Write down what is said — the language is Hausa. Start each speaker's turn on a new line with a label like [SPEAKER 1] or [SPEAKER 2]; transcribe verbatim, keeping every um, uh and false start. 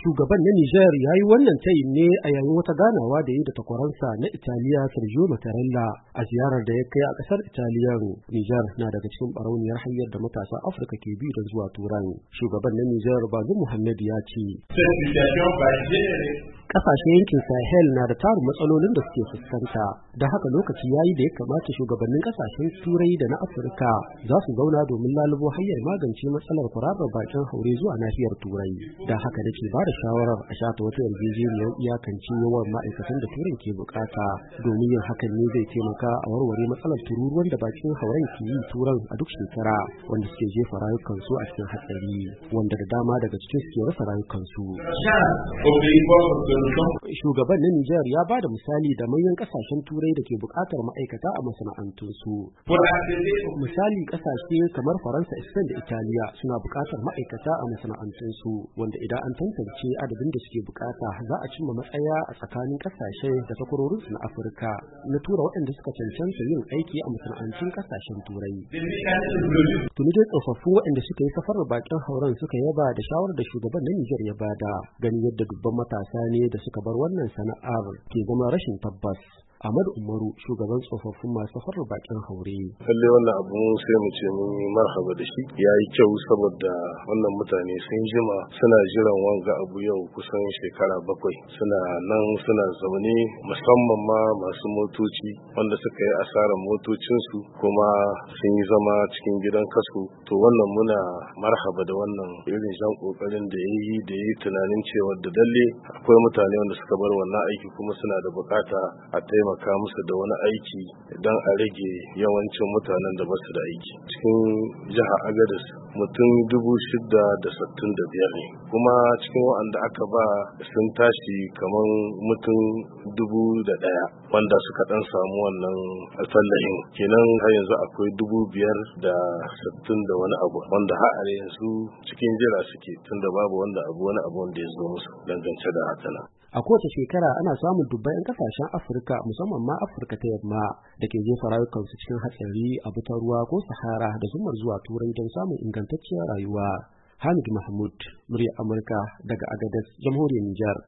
[SPEAKER 1] Shugaban na Nijar ya yi wannan tayin ne a yayin wata ganawa da yi da takwaransa na Italiya Sergio Mattarella a ziyarar da ya kai a ƙasar Italiya. Nijar na daga cikin barauniyar hanyar da matasan Afirka ke bi don zuwa Turai. Shugaban na Nijar Bazoum Mohamed ya ce, Ƙasashen yankin Sahel na da tarin matsalolin da suke fuskanta, da haka lokaci yayi da ya kamata shugabannin ƙasashen Turai da na Afirka za su zauna domin lalubo hanyar magance matsalar kwararar bakin haure zuwa nahiyar Turai. Da haka nake ba da shawarar a shata wata yarjejeniyar iyakance yawan ma'aikatan da Turai ke bukata, domin yin hakan ne zai taimaka a warware matsalar tururuwan da bakin hauren ke yi Turan a duk shekara, wanda suke jefa rayukansu a cikin hatsari, wanda da dama daga cikin suke rasa rayukansu. Shugaban na Nijar ya ba da misali da manyan kasashen Turai da ke bukatar ma'aikata a masana'antunsu. Misali kasashe kamar Faransa, Spain da Italiya suna bukatar ma'aikata a masana'antunsu, wanda idan an tantance adadin da suke bukata za a cimma matsaya a tsakanin kasashe da takwarorinsu na Afirka na tura waɗanda suka cancanta yin aiki a masana'antun kasashen Turai. Tuni dai tsofaffin waɗanda suka yi safarar bakin hauren suka yaba da shawarar da shugaban na Nijar ya bada, ganin yadda dubban matasa ne da suka bar wannan sana'ar ke zama rashin tabbas. Ahmad Umaru, shugaban tsofaffin masu safarar bakin haure.
[SPEAKER 2] Lalle wannan abu sai mu ce mun yi marhaba da shi. Ya yi kyau saboda wannan mutane sun jima suna jiran wanga abu yau kusan shekara bakwai. Suna nan suna zaune, musamman ma masu motoci wanda suka yi asarar motocinsu kuma sun yi zama cikin gidan kasu. To wannan muna marhaba da wannan irin jan kokarin da ya yi da ya yi tunanin cewa da dalle akwai mutane wanda suka bar wannan aiki kuma suna da bukata a taimaka taimaka musu da wani aiki don a rage yawancin mutanen da basu da aiki. Cikin jihar Agadez mutum dubu shida da sittin da biyar ne, kuma cikin waɗanda aka ba sun tashi kamar mutum dubu da ɗaya wanda suka ɗan samu wannan tallahin. Kenan har yanzu akwai dubu biyar da sittin da wani abu wanda har yanzu cikin jira suke, tunda babu wanda abu wani abu wanda ya zo musu dangance da haka nan.
[SPEAKER 1] A kowace shekara ana samun dubban 'yan kasashen Afirka, musamman ma Afirka ta Yamma, da ke jefa rayukansu cikin hatsari a butar ruwa ko Sahara da zumar zuwa Turai don samun ingantacciyar rayuwa. Hamid Mahmud, murya Amurka daga Agadez, Jamhuriyar Nijar.